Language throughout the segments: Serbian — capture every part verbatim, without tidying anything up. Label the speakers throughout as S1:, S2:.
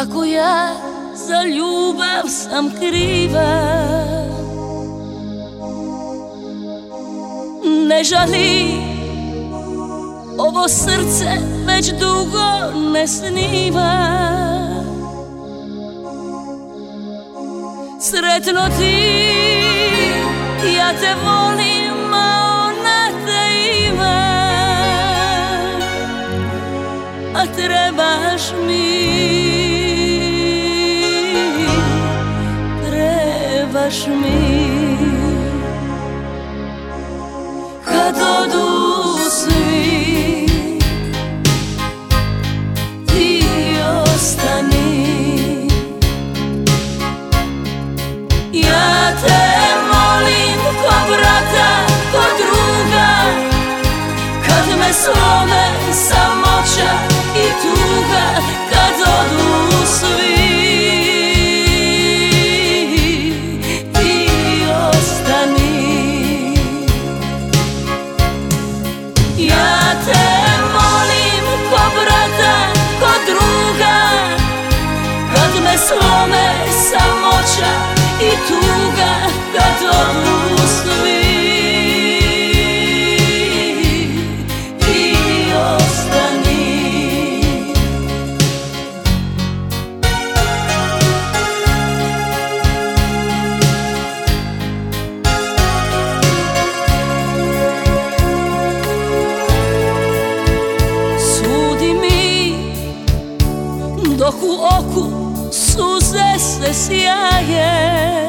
S1: Ako ja za ljubav sam kriva, ne žali, ovo srce već dugo ne sniva. Sretno ti, ja te volim, a ona te ima, a trebaš mi, trebaš mi. Kad odu svi, ti ostani. Ja te molim ko brata, ko druga, kad me slome samoća i tuga. Kad odu svi, ti ostani. Ja te molim ko brata, ko druga, kad me slome samoća i tuga. Kad odu svi, ti ostani. Sudi mi dok u oku suze se sjaje,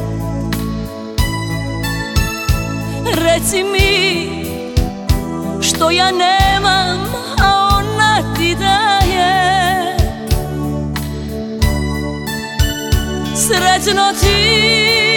S1: reci mi što ja nemam, a ona ti daje. Sretno ti,